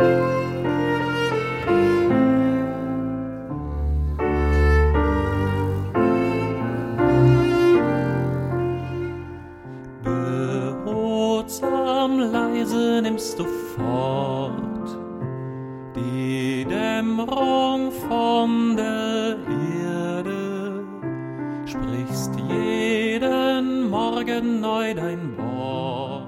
Behutsam leise nimmst du fort die Dämmerung von der Erde, sprichst jeden Morgen neu dein Wort.